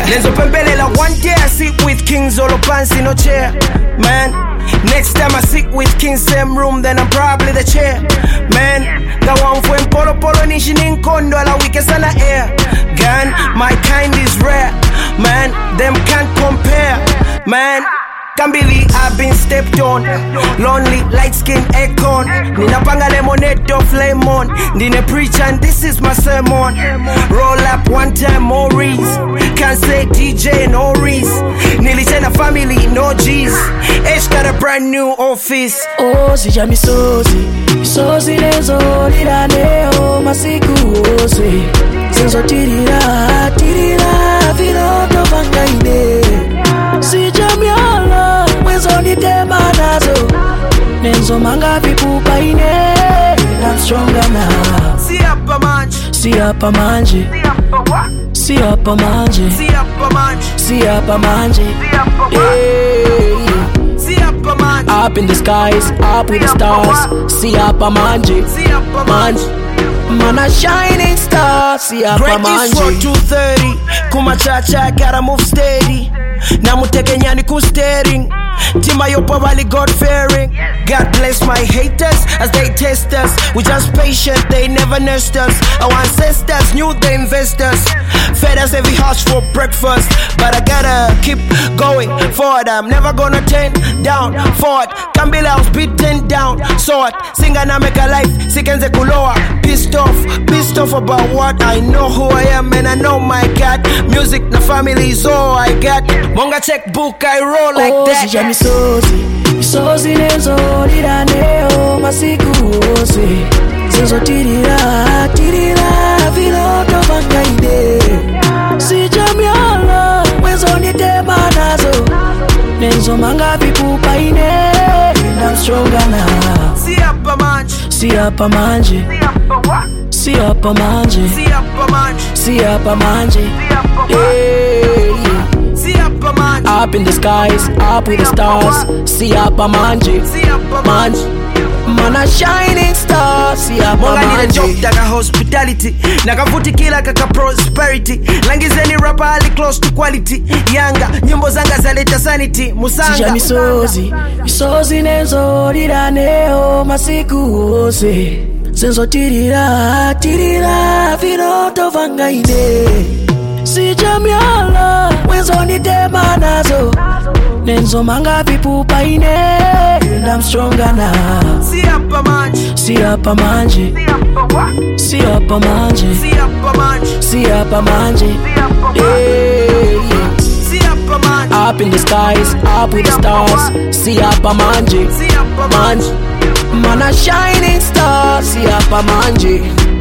Lenzo pembelela, one day I sit with kings, all pants in no chair, man. Next time I sit with kings, same room, then I'm probably the chair, man. The one for polo polo nishin in kondo, la wike sana air. Gun, my kind is rare, man. Them can't compare, man. Can't believe I've been stepped on. Lonely, light skin aircon. Nina panga lemonade of lemon. Nina preach and this is my sermon. Roll up one time, Maurice. Can't say DJ, no Reese. Nilichena family, no G's. H got a brand new office. Oh, sija misozi. Misozi lezo liraneo masiku ose. Senzo tirira, tirira. Viloto vangaine. Sija miolo. Mwenzo ni tema nazo. Nenzo manga vipupa ine. I'm stronger now. See up a manji. See up a manji. See up a manji. See up a manji. See up a manji. See up a manji. Up in the skies, up with the stars. See up a manji. See up a manji. Man a shining star. See up a Great East Road manji. 230. Kumachacha, gotta move steady. Namuteke nyani ku steering. Tima yo probably God fearing. God bless my haters as they test us. We just patient, they never nurse us. Our ancestors knew the investors. Fed us every house for breakfast. But I gotta keep going forward. I'm never gonna turn down forward. Kambila was beaten down. Sword, singer na make a life. Sikenze kuloa. Pissed off about what I know who I am and I know my God. Music na family is all I got. Monga checkbook, I roll like that. Sija misozi. Misozi lenzo liraneo masiku ose. Senzo tirira, tirira. Viloto vangaine. Sija miolo. Mwenzo ni tema nazo. Nenzo manga vipupa ine. I'm stronger now. See up a manji. See up a manji. See up a manji. See up a manji. See up a manji. See up a manji. Up in the skies, up with the stars. See up a manji. See up a manji. Man a shining star. See up a Monga nina job manji. daga hospitality. Nakavuti kila kaka prosperity. Langizeni rapper ali close to quality. Yanga, nyimbo zanga zaleta sanity. Sija Musanga. misozi. Misozi nenzo liraneo masiku ose. Senzo tirira, tirira. Viloto vangaine. Sija miolo. Mwenzo ni tema nazo. Nenzo manga vipupa ine. I'm stronger now. See up a manji. See up a manji. See up a manji. See up a manji. See up a manji. See up a manji. Up in the skies, up with the stars. See up a manji. See up a manji. Manji. Man a shining star. See up a manji.